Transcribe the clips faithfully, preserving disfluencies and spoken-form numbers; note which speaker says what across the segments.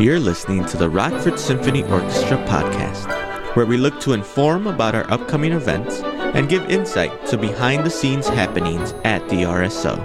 Speaker 1: You're listening to the Rockford Symphony Orchestra podcast, where we look to inform about our upcoming events and give insight to behind-the-scenes happenings at the R S O.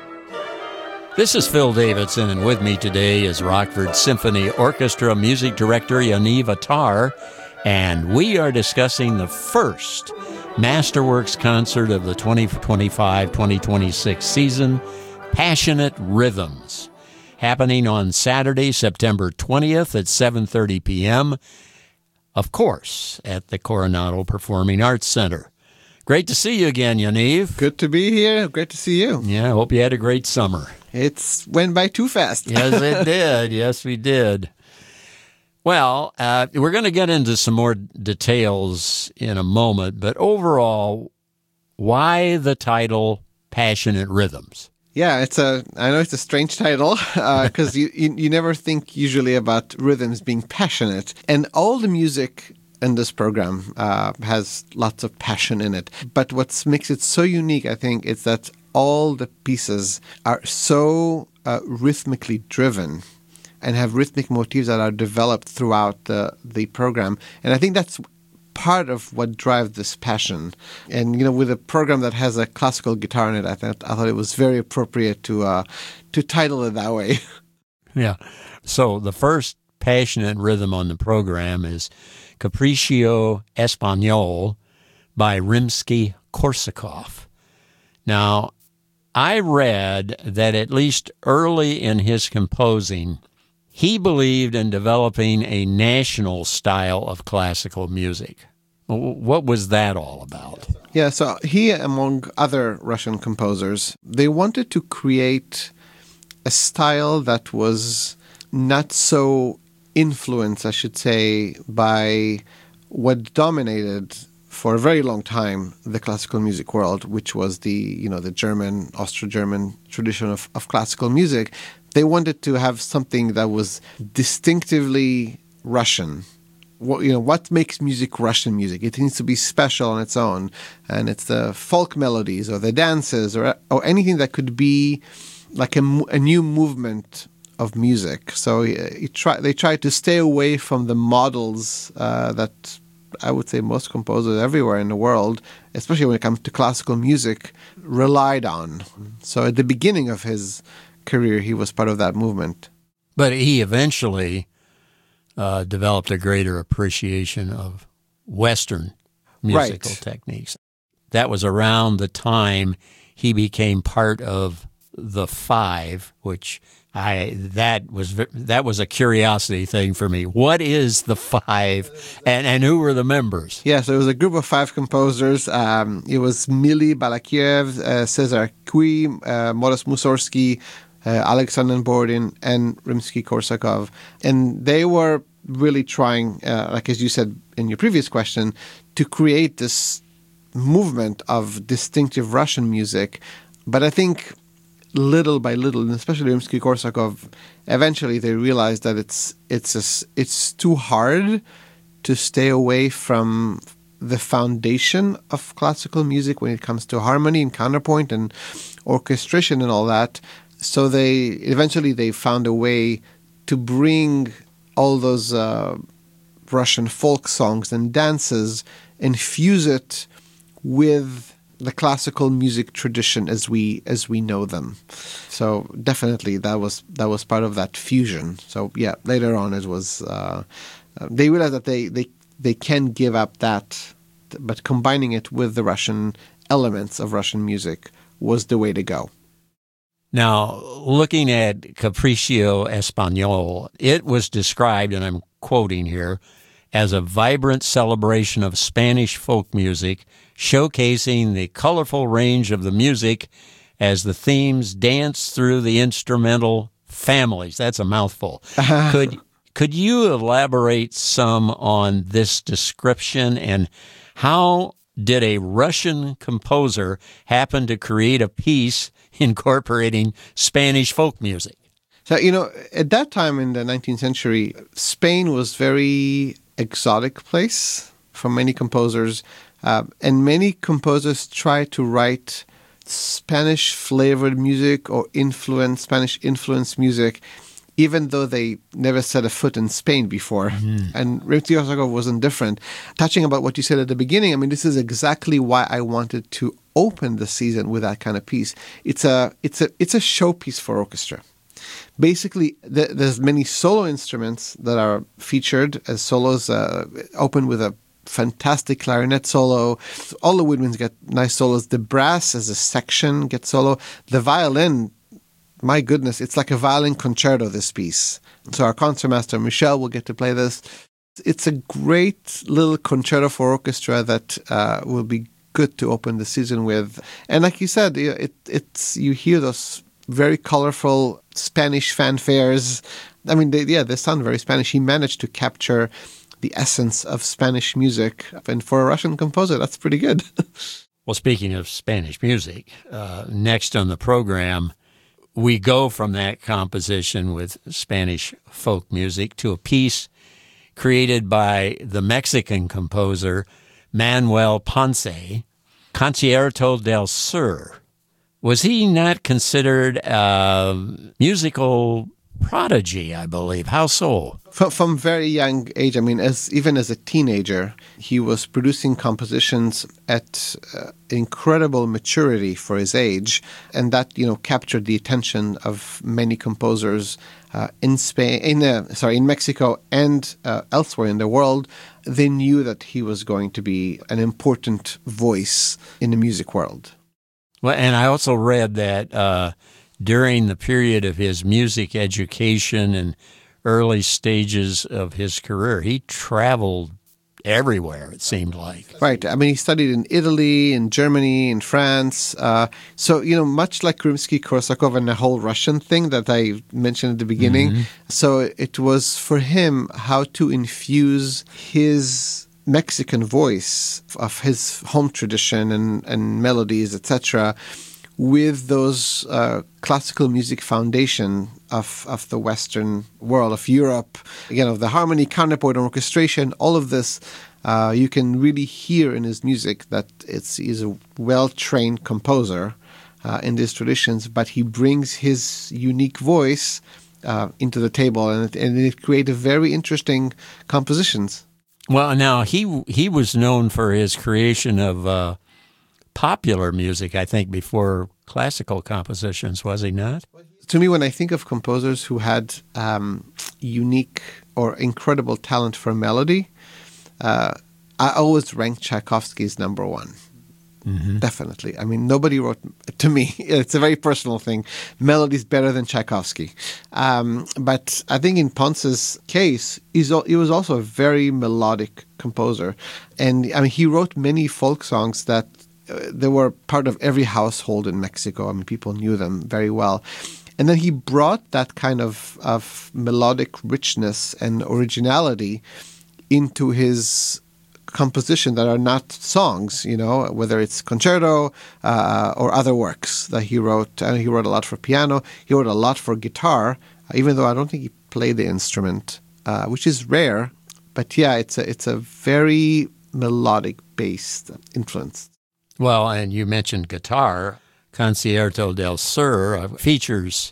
Speaker 2: This is Phil Davidson, and with me today is Rockford Symphony Orchestra Music Director Yaniv Attar, and we are discussing the first Masterworks concert of the twenty twenty-five twenty twenty-six season, Passionate Rhythms, happening on Saturday, September twentieth at seven thirty p.m., of course, at the Coronado Performing Arts Center. Great to see you again, Yaniv.
Speaker 3: Good to be here. Great to see you.
Speaker 2: Yeah, I hope you had a great summer.
Speaker 3: It's went by too fast.
Speaker 2: Yes, it did. Yes, we did. Well, uh, we're going to get into some more details in a moment, but overall, why the title Passionate Rhythms?
Speaker 3: Yeah, it's a. I know it's a strange title because uh, you, you you never think usually about rhythms being passionate, and all the music in this program uh, has lots of passion in it. But what makes it so unique, I think, is that all the pieces are so uh, rhythmically driven and have rhythmic motifs that are developed throughout the the program, and I think that's part of what drives this passion. And, you know, with a program that has a classical guitar in it, I thought I thought it was very appropriate to uh, to title it that way.
Speaker 2: Yeah. So the first passionate rhythm on the program is Capriccio Espagnol by Rimsky-Korsakov. Now, I read that at least early in his composing, he believed in developing a national style of classical music. What was that all about?
Speaker 3: Yeah, so he, among other Russian composers, they wanted to create a style that was not so influenced, I should say, by what dominated for a very long time the classical music world, which was the, you know, the German, Austro-German tradition of, of classical music. They wanted to have something that was distinctively Russian. What, you know, what makes music Russian music? It needs to be special on its own, and it's the folk melodies or the dances or or anything that could be like a, a new movement of music. So he try, they tried to stay away from the models uh, that I would say most composers everywhere in the world, especially when it comes to classical music, relied on. So at the beginning of his career, he was part of that movement.
Speaker 2: But he eventually uh, developed a greater appreciation of Western musical
Speaker 3: right.
Speaker 2: techniques. That was around the time he became part of the Five, which I that was that was a curiosity thing for me. What is the Five, and, and who were the members?
Speaker 3: Yeah, so it was a group of five composers. Um, it was Mily Balakiriev, uh, Cesar Cui, uh, Modest Mussorgsky, Uh, Alexander Borodin, and Rimsky-Korsakov. And they were really trying, uh, like as you said in your previous question, to create this movement of distinctive Russian music. But I think little by little, and especially Rimsky-Korsakov, eventually they realized that it's it's a, it's too hard to stay away from the foundation of classical music when it comes to harmony and counterpoint and orchestration and all that. So they eventually they found a way to bring all those uh, Russian folk songs and dances and fuse it with the classical music tradition as we as we know them. So definitely that was that was part of that fusion. So yeah, later on it was uh, they realized that they, they they can give up that, but combining it with the Russian elements of Russian music was the way to go.
Speaker 2: Now, looking at Capriccio Espagnol, it was described, and I'm quoting here, as a vibrant celebration of Spanish folk music, showcasing the colorful range of the music as the themes dance through the instrumental families. That's a mouthful. Could could you elaborate some on this description, and how did a Russian composer happen to create a piece incorporating Spanish folk music?
Speaker 3: So, you know, at that time in the nineteenth century, Spain was very exotic place for many composers, uh, and many composers tried to write Spanish-flavored music or influence Spanish-influenced music even though they never set a foot in Spain before. Mm. And Rimsky-Korsakov wasn't different. Touching about what you said at the beginning, I mean, this is exactly why I wanted to open the season with that kind of piece. It's a it's a it's a showpiece for orchestra. Basically, th- there's many solo instruments that are featured as solos. Uh, open with a fantastic clarinet solo. All the woodwinds get nice solos. The brass as a section gets solo. The violin, my goodness, it's like a violin concerto, this piece. So our concertmaster, Michel, will get to play this. It's a great little concerto for orchestra that uh, will be good to open the season with. And like you said, it it's you hear those very colorful Spanish fanfares. I mean, they, yeah, they sound very Spanish. He managed to capture the essence of Spanish music. And for a Russian composer, that's pretty good.
Speaker 2: Well, speaking of Spanish music, uh, next on the program, we go from that composition with Spanish folk music to a piece created by the Mexican composer Manuel Ponce, Concierto del Sur. Was he not considered a musical prodigy, I believe? How so?
Speaker 3: From, from very young age, I mean, as even as a teenager, he was producing compositions at uh, incredible maturity for his age, and that, you know, captured the attention of many composers uh, in Spain, in uh, sorry, in Mexico and uh, elsewhere in the world. They knew that he was going to be an important voice in the music world.
Speaker 2: Well, and I also read that uh, during the period of his music education and early stages of his career, he traveled everywhere, it seemed like.
Speaker 3: Right. I mean, he studied in Italy, in Germany, in France. Uh, so, you know, much like Rimsky-Korsakov and the whole Russian thing that I mentioned at the beginning. Mm-hmm. So it was for him how to infuse his Mexican voice of his home tradition and, and melodies, et cetera, with those uh, classical music foundation of, of the Western world, of Europe, again, of the harmony, counterpoint, and orchestration, all of this, uh, you can really hear in his music that it's he's a well-trained composer uh, in these traditions, but he brings his unique voice uh, into the table, and it, and it created very interesting compositions.
Speaker 2: Well, now, he he was known for his creation of uh, popular music, I think, before classical compositions, was he not?
Speaker 3: To me, when I think of composers who had um, unique or incredible talent for melody, uh, I always rank Tchaikovsky's number one. Mm-hmm. Definitely. I mean, nobody wrote, to me, it's a very personal thing, melodies better than Tchaikovsky. Um, but I think in Ponce's case, he's, he was also a very melodic composer. And I mean, he wrote many folk songs that uh, they were part of every household in Mexico. I mean, people knew them very well. And then he brought that kind of, of melodic richness and originality into his composition that are not songs, you know, whether it's concerto uh, or other works that he wrote. And he wrote a lot for piano. He wrote a lot for guitar, even though I don't think he played the instrument, uh, which is rare. But yeah, it's a, it's a very melodic-based influence.
Speaker 2: Well, and you mentioned guitar. Concierto del Sur features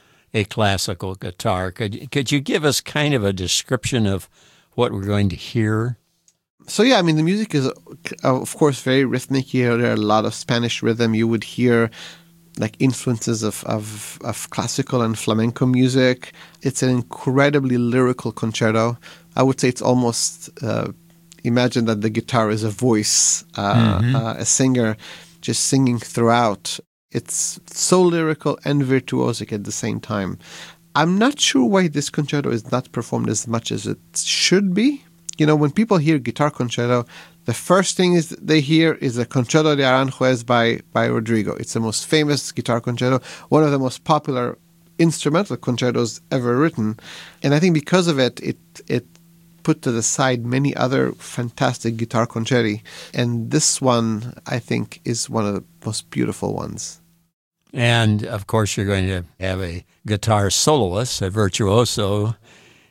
Speaker 2: a classical guitar. Could, could you give us kind of a description of what we're going to hear?
Speaker 3: So yeah, I mean, the music is, uh, of course, very rhythmic here. There are a lot of Spanish rhythm. You would hear like influences of, of, of classical and flamenco music. It's an incredibly lyrical concerto. I would say it's almost, uh, imagine that the guitar is a voice, uh, mm-hmm. uh, a singer just singing throughout. It's so lyrical and virtuosic at the same time. I'm not sure why this concerto is not performed as much as it should be. You know, when people hear guitar concerto, the first thing is they hear is the Concerto de Aranjuez by, by Rodrigo. It's the most famous guitar concerto, one of the most popular instrumental concertos ever written. And I think because of it, it it put to the side many other fantastic guitar concerti. And this one, I think, is one of the most beautiful ones.
Speaker 2: And, of course, you're going to have a guitar soloist, a virtuoso,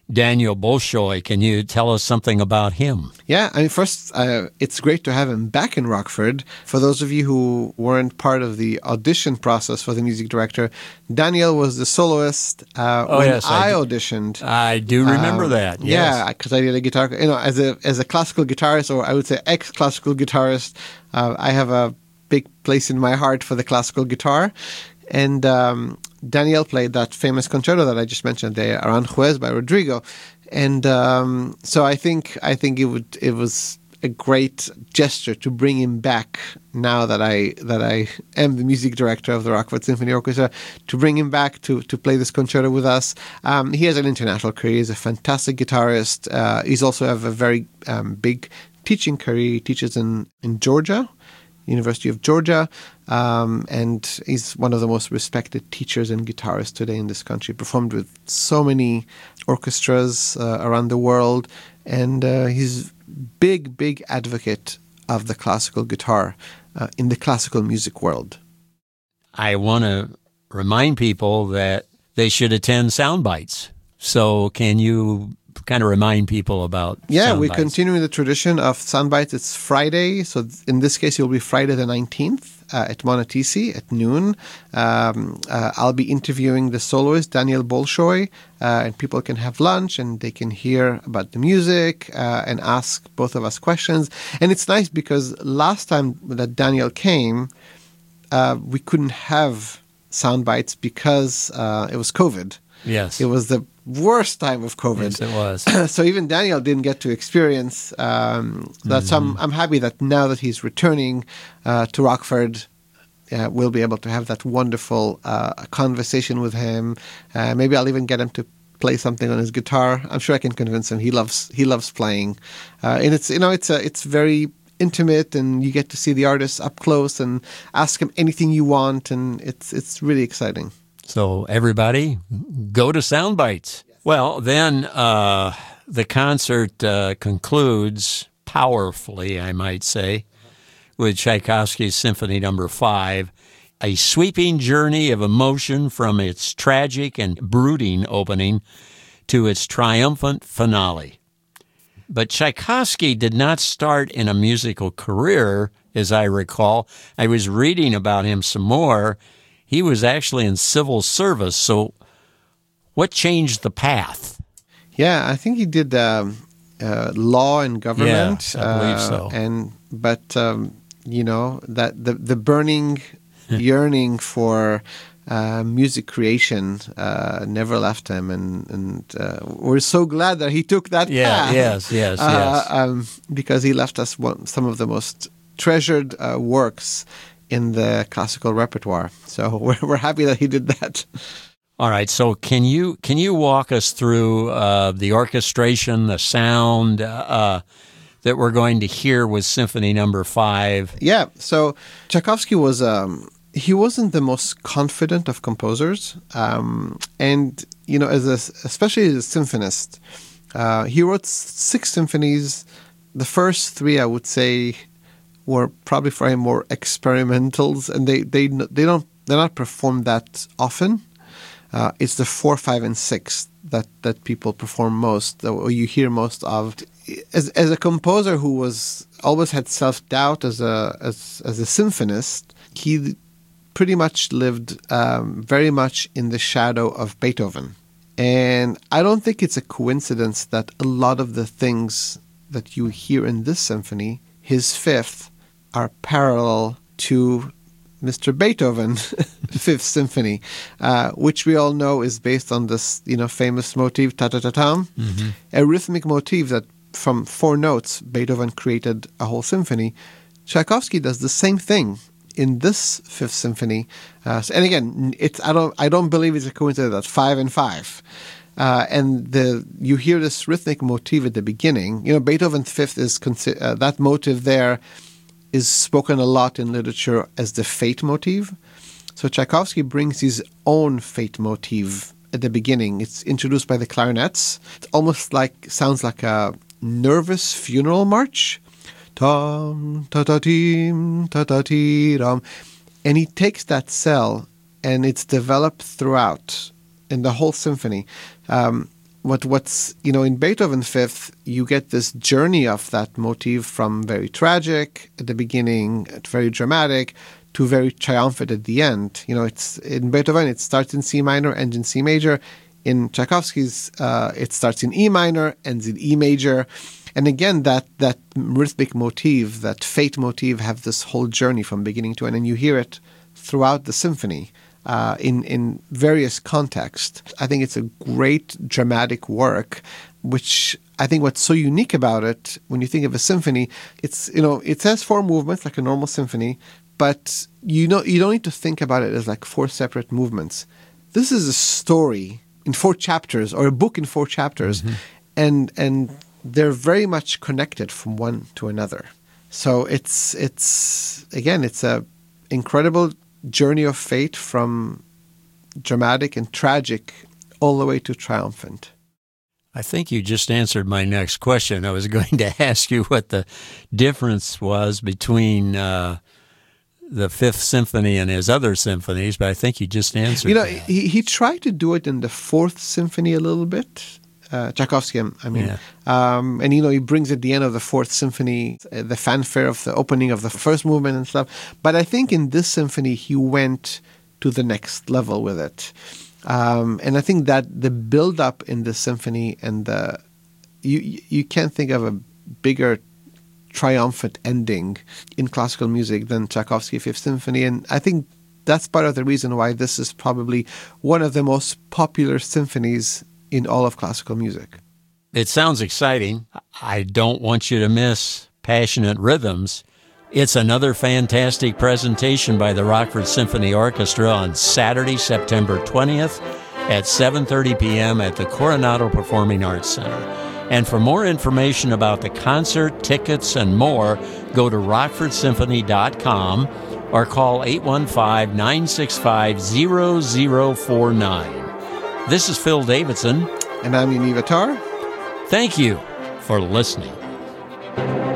Speaker 2: Daniel Bolshoi. Can you tell us something about him?
Speaker 3: Yeah, I mean, first, uh, it's great to have him back in Rockford. For those of you who weren't part of the audition process for the music director, Daniel was the soloist uh,
Speaker 2: Oh,
Speaker 3: when
Speaker 2: yes, I
Speaker 3: I,
Speaker 2: do-
Speaker 3: auditioned.
Speaker 2: I do remember
Speaker 3: Um,
Speaker 2: that. Yes.
Speaker 3: Yeah, because I did a guitar. You know, as a as a classical guitarist, or I would say ex-classical guitarist, uh, I have a big place in my heart for the classical guitar. And um, Daniel played that famous concerto that I just mentioned, the Aranjuez by Rodrigo. And um, so I think I think it would it was a great gesture to bring him back now that I that I am the music director of the Rockford Symphony Orchestra, to bring him back to to play this concerto with us. Um, he has an international career. He's a fantastic guitarist. Uh, he's also have a very um, big teaching career. He teaches in, in Georgia, University of Georgia, um, and he's one of the most respected teachers and guitarists today in this country. Performed with so many orchestras uh, around the world, and uh, he's big, big advocate of the classical guitar uh, in the classical music world.
Speaker 2: I want to remind people that they should attend Soundbites. So can you kind of remind people about
Speaker 3: Yeah, we're
Speaker 2: Soundbites?
Speaker 3: continuing the tradition of Soundbites. It's Friday, so in this case, it will be Friday the nineteenth uh, at Montecito at noon. Um, uh, I'll be interviewing the soloist, Daniel Bolshoi, uh, and people can have lunch and they can hear about the music uh, and ask both of us questions. And it's nice because last time that Daniel came, uh, we couldn't have Soundbites because uh, it was COVID.
Speaker 2: Yes.
Speaker 3: It was the worst time of COVID.
Speaker 2: Yes, it was.
Speaker 3: So even Daniel didn't get to experience um, that. So I'm, I'm happy that now that he's returning uh, to Rockford, uh, we'll be able to have that wonderful uh, conversation with him. Uh, maybe I'll even get him to play something on his guitar. I'm sure I can convince him. He loves he loves playing, uh, and it's you know it's a, it's very intimate, and you get to see the artist up close and ask him anything you want, and it's it's really exciting.
Speaker 2: So everybody, go to Soundbites. Well, then uh, the concert uh, concludes powerfully, I might say, with Tchaikovsky's Symphony Number Five, a sweeping journey of emotion from its tragic and brooding opening to its triumphant finale. But Tchaikovsky did not start in a musical career, as I recall. I was reading about him some more. He was actually in civil service. So what changed the path?
Speaker 3: Yeah, I think he did um, uh, law and government.
Speaker 2: Yeah, I believe
Speaker 3: uh,
Speaker 2: so.
Speaker 3: And but um, you know that the the burning yearning for uh, music creation uh, never left him, and and uh, we're so glad that he took that
Speaker 2: Yeah,
Speaker 3: path.
Speaker 2: yes, yes,
Speaker 3: uh,
Speaker 2: yes.
Speaker 3: Um, because he left us one, some of the most treasured uh, works in the classical repertoire. So we're we're happy that he did that.
Speaker 2: All right. So can you can you walk us through uh, the orchestration, the sound uh, that we're going to hear with Symphony Number Five?
Speaker 3: Yeah. So Tchaikovsky was um, he wasn't the most confident of composers, um, and you know, as a, especially as a symphonist, uh, he wrote six symphonies. The first three, I would say, were probably for him more experimentals, and they they they don't they're not performed that often. Uh, it's the four, five, and six that, that people perform most, or you hear most of. As as a composer who was always had self doubt as a as as a symphonist, he pretty much lived um, very much in the shadow of Beethoven, and I don't think it's a coincidence that a lot of the things that you hear in this symphony, his fifth, are parallel to Mister Beethoven Fifth Symphony, uh, which we all know is based on this, you know, famous motif ta-ta-ta-tam, mm-hmm. a rhythmic motif that from four notes Beethoven created a whole symphony. Tchaikovsky does the same thing in this Fifth Symphony, uh, so, and again, it's I don't I don't believe it's a coincidence that five and five. Uh, and the you hear this rhythmic motif at the beginning. You know, Beethoven's Fifth is consi- uh, that motif there is spoken a lot in literature as the fate motif. So Tchaikovsky brings his own fate motif at the beginning. It's introduced by the clarinets. It almost like sounds like a nervous funeral march. Tam ta ta tim ta ta ti ram, and he takes that cell, and it's developed throughout in the whole symphony. Um, what what's you know in Beethoven Fifth, you get this journey of that motif from very tragic at the beginning, very dramatic, to very triumphant at the end. You know, it's in Beethoven it starts in C minor, ends in C major. In Tchaikovsky's, uh, it starts in E minor, ends in E major. And again, that that rhythmic motif, that fate motif, have this whole journey from beginning to end, and you hear it throughout the symphony uh, in in various contexts. I think it's a great dramatic work, which I think what's so unique about it, when you think of a symphony, it's you know it has four movements like a normal symphony, but you know you don't need to think about it as like four separate movements. This is a story in four chapters, or a book in four chapters, mm-hmm. and and they're very much connected from one to another. So it's it's again it's a incredible journey of fate from dramatic and tragic all the way to triumphant.
Speaker 2: I think you just answered my next question. I was going to ask you what the difference was between uh, the Fifth Symphony and his other symphonies, but I think you just answered
Speaker 3: You know,
Speaker 2: that.
Speaker 3: he, he tried to do it in the Fourth Symphony a little bit. Uh, Tchaikovsky, I mean.
Speaker 2: Yeah.
Speaker 3: Um, and, you know, he brings at the end of the Fourth Symphony uh, the fanfare of the opening of the first movement and stuff. But I think in this symphony, he went to the next level with it. Um, and I think that the build-up in the symphony and the you you can't think of a bigger triumphant ending in classical music than Tchaikovsky Fifth Symphony. And I think that's part of the reason why this is probably one of the most popular symphonies in all of classical music.
Speaker 2: It sounds exciting. I don't want you to miss Passionate Rhythms. It's another fantastic presentation by the Rockford Symphony Orchestra on Saturday, September twentieth at seven thirty p.m. at the Coronado Performing Arts Center. And for more information about the concert, tickets, and more, go to rockford symphony dot com or call eight one five, nine six five, zero zero four nine. This is Phil Davidson.
Speaker 3: And I'm Yaniv Attar.
Speaker 2: Thank you for listening.